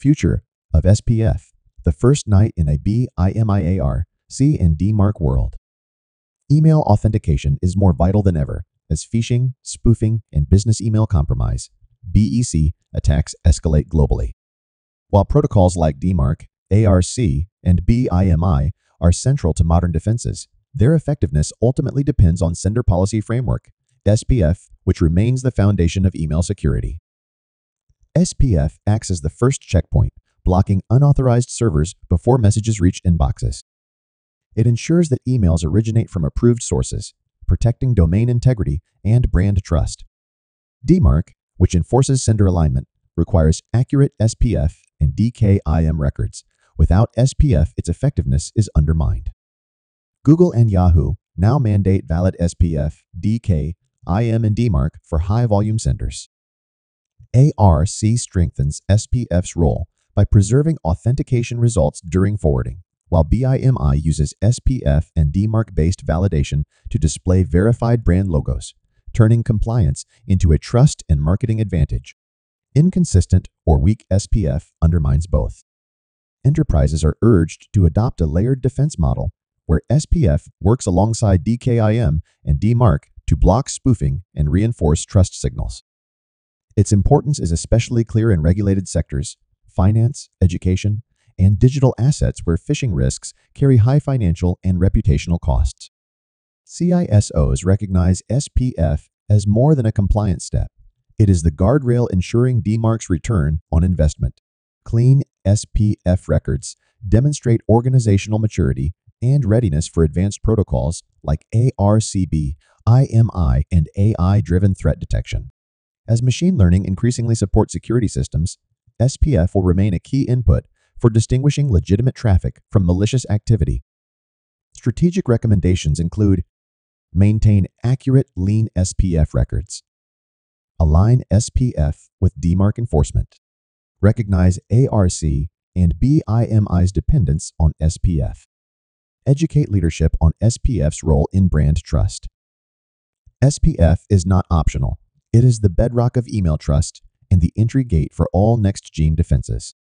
Future of SPF, the first night in a BIMIAR, C and D mark world. Email authentication is more vital than ever as phishing, spoofing, and business email compromise (BEC) attacks escalate globally. While protocols like DMARC, ARC, and BIMI are central to modern defenses, their effectiveness ultimately depends on Sender Policy Framework, SPF, which remains the foundation of email security. SPF acts as the first checkpoint, blocking unauthorized servers before messages reach inboxes. It ensures that emails originate from approved sources, protecting domain integrity and brand trust. DMARC, which enforces sender alignment, requires accurate SPF and DKIM records. Without SPF, its effectiveness is undermined. Google and Yahoo now mandate valid SPF, DK, IM, and DMARC for high-volume senders. ARC strengthens SPF's role by preserving authentication results during forwarding, while BIMI uses SPF and DMARC-based validation to display verified brand logos, turning compliance into a trust and marketing advantage. Inconsistent or weak SPF undermines both. Enterprises are urged to adopt a layered defense model where SPF works alongside DKIM and DMARC to block spoofing and reinforce trust signals. Its importance is especially clear in regulated sectors, finance, education, and digital assets where phishing risks carry high financial and reputational costs. CISOs recognize SPF as more than a compliance step. It is the guardrail ensuring DMARC's return on investment. Clean SPF records demonstrate organizational maturity and readiness for advanced protocols like ARCB, IMI, and AI-driven threat detection. As machine learning increasingly supports security systems, SPF will remain a key input for distinguishing legitimate traffic from malicious activity. Strategic recommendations include: maintain accurate, lean SPF records, align SPF with DMARC enforcement, recognize ARC and BIMI's dependence on SPF, educate leadership on SPF's role in brand trust. SPF is not optional. It is the bedrock of email trust and the entry gate for all next-gen defenses.